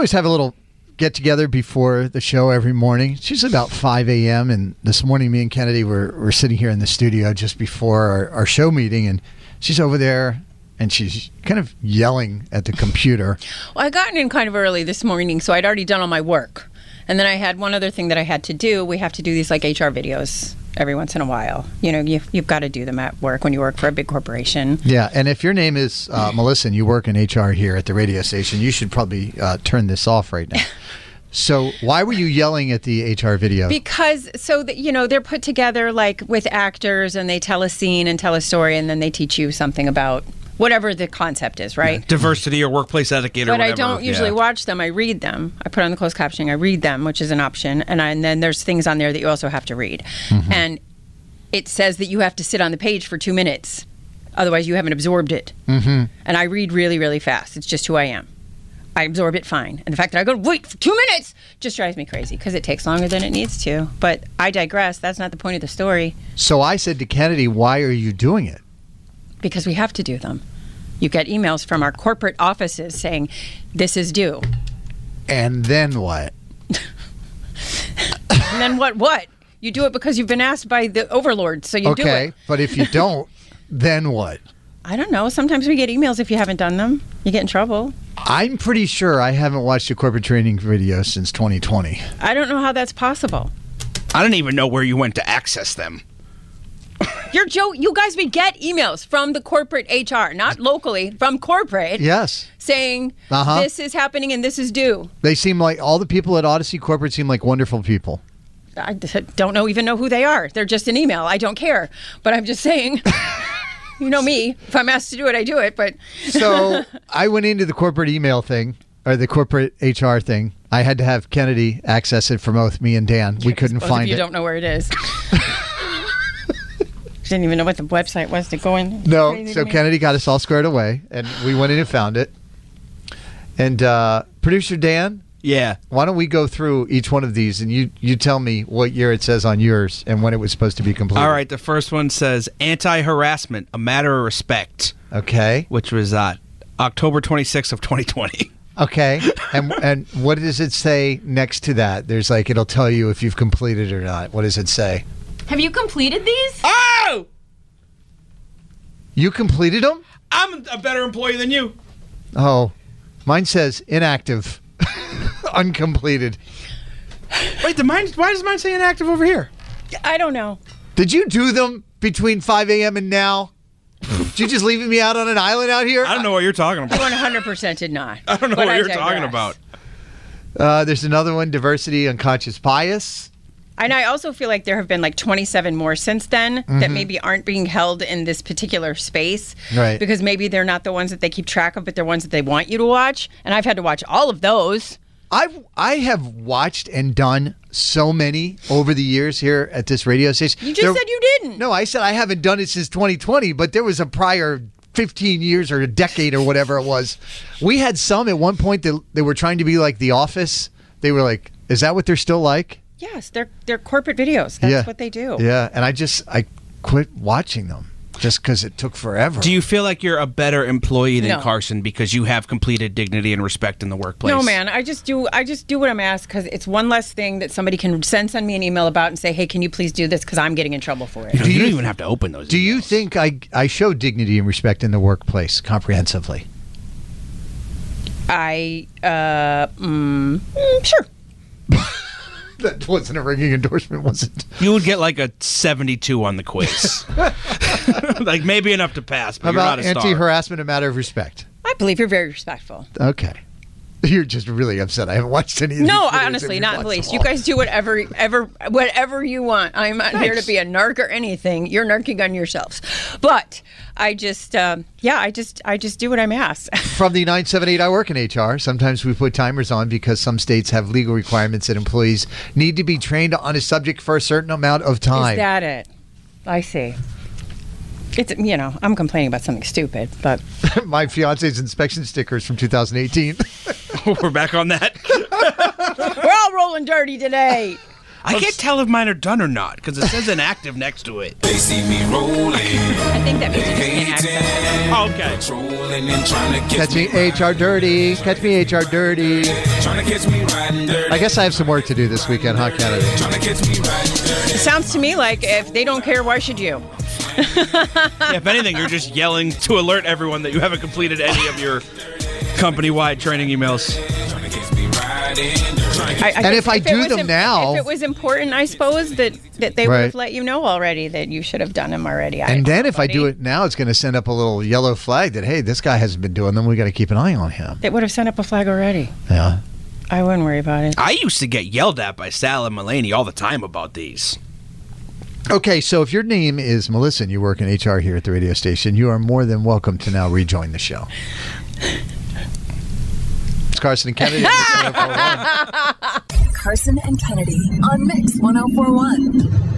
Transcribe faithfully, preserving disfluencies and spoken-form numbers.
always have a little get together before the show every morning. It's usually about five a.m. And this morning, me and Kennedy were, were sitting here in the studio just before our, our show meeting. And she's over there and she's kind of yelling at the computer. Well, I got in kind of early this morning, so I'd already done all my work. And then I had one other thing that I had to do. We have to do these like H R videos every once in a while. You know, you've, you've got to do them at work when you work for a big corporation. Yeah, and if your name is uh, Melissa and you work in H R here at the radio station, you should probably uh, turn this off right now. So why were you yelling at the H R video? Because, so, that, you know, they're put together like with actors and they tell a scene and tell a story and then they teach you something about whatever the concept is, right? Yeah, diversity or workplace etiquette or but whatever. But I don't usually yeah. watch them. I read them. I put on the closed captioning. I read them, which is an option. And, I, and then there's things on there that you also have to read. Mm-hmm. And it says that you have to sit on the page for two minutes. Otherwise, you haven't absorbed it. Mm-hmm. And I read really, really fast. It's just who I am. I absorb it fine. And the fact that I go, wait for two minutes, just drives me crazy because it takes longer than it needs to. But I digress. That's not the point of the story. So I said to Kennedy, why are you doing it? Because we have to do them. You get emails from our corporate offices saying, this is due. And then what? And then what? What? You do it because you've been asked by the overlord, so you okay, do it. Okay, but if you don't, then what? I don't know. Sometimes we get emails if you haven't done them. You get in trouble. I'm pretty sure I haven't watched a corporate training video since twenty twenty. I don't know how that's possible. I don't even know where you went to access them. You're Joe. You guys, we get emails from the corporate H R, not locally, from corporate. Yes. Saying uh-huh. this is happening and this is due. They seem like all the people at Odyssey Corporate seem like wonderful people. I don't know even know who they are. They're just an email. I don't care. But I'm just saying, you know me. If I'm asked to do it, I do it. But so I went into the corporate email thing, or the corporate H R thing. I had to have Kennedy access it for both me and Dan. We couldn't both find of you it. You don't know where it is. Didn't even know what the website was to go in. No, so Kennedy got us all squared away, and we went in and found it. And uh, producer Dan, yeah, why don't we go through each one of these, and you, you tell me what year it says on yours and when it was supposed to be completed. All right, the first one says anti-harassment, a matter of respect. Okay. Which was uh, October twenty-sixth of twenty twenty. Okay, and and what does it say next to that? There's like, it'll tell you if you've completed or not. What does it say? Have you completed these? Oh! You completed them? I'm a better employee than you. Oh, mine says inactive, uncompleted. Wait, the mine, why does mine say inactive over here? I don't know. Did you do them between five a.m. and now? Did you just leaving me out on an island out here? I don't know what you're talking about. one hundred percent did not. I don't know but what I you're digress. talking about. Uh, there's another one, diversity, unconscious bias. And I also feel like there have been like twenty-seven more since then mm-hmm. that maybe aren't being held in this particular space. Right. Because maybe they're not the ones that they keep track of, but they're ones that they want you to watch. And I've had to watch all of those. I've, I have watched and done so many over the years here at this radio station. You just there, said you didn't. No, I said I haven't done it since twenty twenty, but there was a prior fifteen years or a decade or whatever it was. We had some at one point that they were trying to be like The Office. They were like, is that what they're still like? Yes, they're they're corporate videos. That's yeah. what they do. Yeah, and I just I quit watching them just because it took forever. Do you feel like you're a better employee than No. Carson because you have completed dignity and respect in the workplace? No, man. I just do I just do what I'm asked because it's one less thing that somebody can send send me an email about and say, hey, can you please do this because I'm getting in trouble for it. You, know, you don't even have to open those. Do emails. you think I I show dignity and respect in the workplace comprehensively? I uh mm, mm, sure. That wasn't a ringing endorsement, was it? You would get like a seventy-two on the quiz. Like maybe enough to pass, but How you're about not a star. anti-harassment, a matter of respect? I believe you're very respectful. Okay. You're just really upset. I haven't watched any of these No, videos honestly, and not we've in the watched least. them You all. guys do whatever, ever, whatever you want. I'm not here to Thanks. be a narc or anything. You're narking on yourselves. But I just, um, yeah, I just, I just do what I'm asked. From the nine seven eight, I work in H R. Sometimes we put timers on because some states have legal requirements that employees need to be trained on a subject for a certain amount of time. Is that it? I see. It's, you know, I'm complaining about something stupid, but My fiance's inspection stickers from two thousand eighteen. We're back on that. we're all rolling dirty today. I can't tell if mine are done or not because it says inactive next to it. They see me rolling. I think that means you just can't access. Oh, okay. Trolling and trying to Catch me H R dirty. Catch me H R dirty. Trying to catch me riding dirty. I guess I have some work to do this weekend, huh, Kennedy? Trying to catch me riding dirty. It sounds to me like if they don't care, why should you? Yeah, if anything, you're just yelling to alert everyone that you haven't completed any of your company-wide training emails. Trying to catch me riding dirty. I, I And guess if I it do was them im- now- if it was important, I suppose that, that they would Right. have let you know already that you should have done them already. I And don't then know, if I do buddy. it now, it's going to send up a little yellow flag that, hey, this guy hasn't been doing them. We got to keep an eye on him. They would have sent up a flag already. Yeah. I wouldn't worry about it. I used to get yelled at by Sal and Mulaney all the time about these. Okay, so if your name is Melissa and you work in H R here at the radio station, you are more than welcome to now rejoin the show. It's Carson and Kennedy. on Mix one oh four one. Carson and Kennedy on Mix one oh four one.